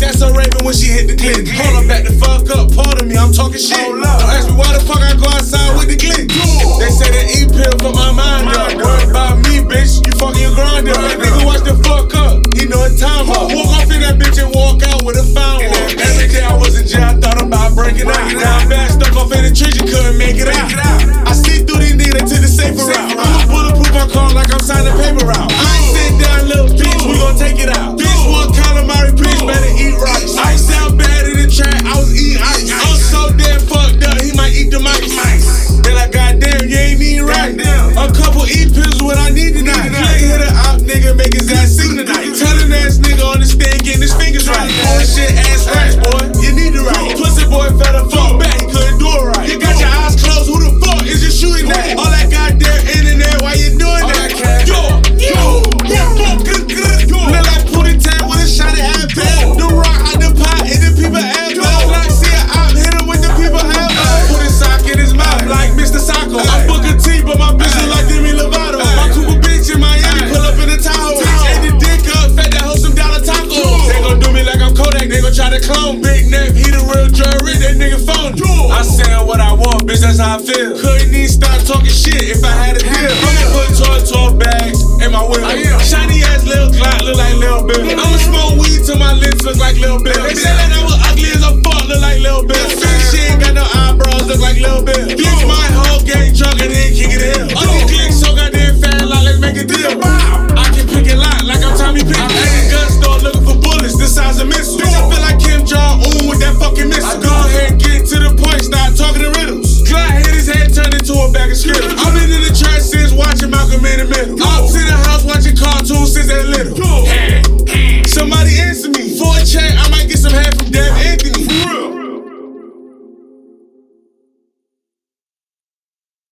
That's a Raven when she hit the click. Hold up, back the fuck up, pardon me, I'm talking shit. Don't ask me why the fuck I go outside with the click. They say that E-pill for my mind up. Worry about me, bitch, you fucking your grind up. That nigga watch the fuck up, he know it's time up. Walk off in that bitch and walk out with a found one. Every day I was in jail, I thought about breaking out. Now I'm back, stuck off in the trench, you couldn't make it out. I see through these niggas, they took the safer route. I'ma bulletproof my car like I'm signing paper out. I ain't sitting down, little bitch, we gon' take it out. Bitch, one calamari, bitch, better eat rice. I sound bad in the track, I was eating ice. I'm so damn fucked up, he might eat the mice. They like, goddamn, you ain't eating right. A couple E-pills what I need tonight. Click hit her out, nigga, make his ass sing tonight. Tell an ass nigga on the stand, getting his fingers right. Bullshit ass rats, boy, you need it right. Pussy boy fell the fuck back, he couldn't do it right. You got your eyes closed, who the fuck is you shooting at? All that goddamn internet, why you doing that? Look like Pootie Tang with a shot at Advil. The rock out the pot and the people Advil. Like see it out, hit him with the people Advil. Put his sock in his mouth like Mr. Sacco. I book a T, but my bitch is like Demi Lovato. My Cooper bitch in Miami, pull up in the Tahoe. Ate the dick up, fed that hoe some dollar tacos. They gon' do me like I'm Kodak, they gon' try to clone. Big neck, he the real jury, that nigga phone. I saying what I want, bitch, that's how I feel. Couldn't even start talking shit if I had a deal. I'm put 12 bags in my wheel. Shiny ass Lil Glock look like Lil Bill. I'ma smoke weed till my lips look like Lil Bill. They say that I was ugly as a fuck, look like Lil Bill. She ain't got no eyebrows, look like Lil Bill. Bitch, my whole gang drunk and then kick it in. All these clicks so goddamn fat, like let's make a deal. I can pick it lock like I'm Tommy Pickett. At the gun store looking for bullets the size of missiles. Bitch, I feel like Kim Jong-un with that fucking missile. Go ahead and get to the point, start talking to riddles. Clyde hit his head, turned into a bag of scribbles. I've been in the trash since watching Malcolm in the Middle. Ops in the house watching cartoons since they little. Somebody answer me. For a check,